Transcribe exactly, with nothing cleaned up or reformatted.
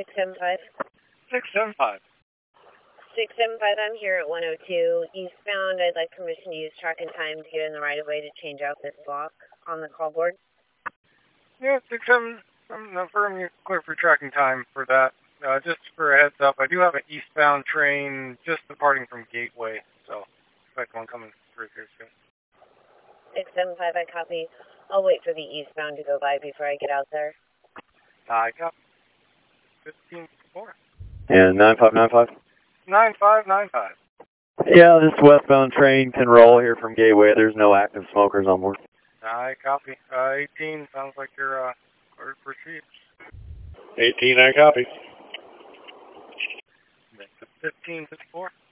six seven five. six seven five. six seven five, I'm here at one oh two eastbound. I'd like permission to use track and time to get in the right of way to change out this block on the call board. Yeah, six seven. I'm affirming you clear for tracking time for that. Uh, just for a heads up, I do have an eastbound train just departing from Gateway, so expect one coming through here soon. six seven five, I copy. I'll wait for the eastbound to go by before I get out there. I got fifteen four. And nine five nine five? nine five nine five. Yeah, this westbound train can roll here from Gateway. There's no active smokers on board. I copy. Uh, eighteen sounds like you're uh, cleared for proceed. eighteen, I copy. fifteen fifty-four.